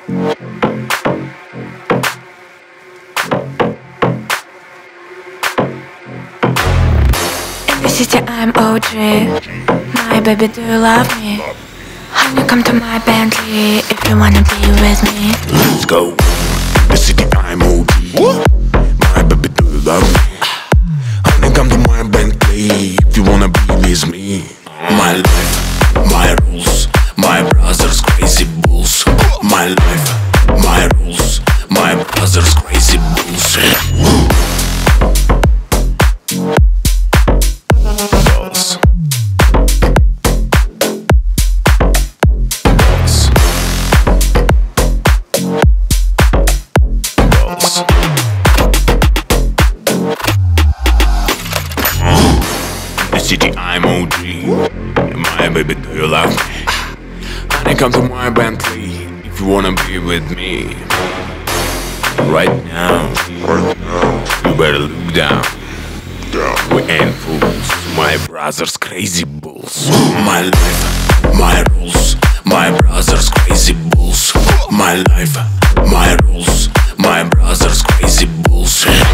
In the city I'm OG. My baby, do you love me? Honey, come to my Bentley if you wanna be with me. Let's go. The city I'm OG. My baby, do you love me? Honey, come to my Bentley if you wanna be with me. My life, my rules, my brothers crazy bulls. My life, my rules, my brothers crazy bulls. Balls. Balls. The city I'm OG. My baby, do you love me? Honey, come to my Bentley if you wanna be with me. Right now, you better look down. We ain't fools, my brothers crazy bulls. My life, my rules, my brothers crazy bulls. My life, my rules, my brothers crazy bulls.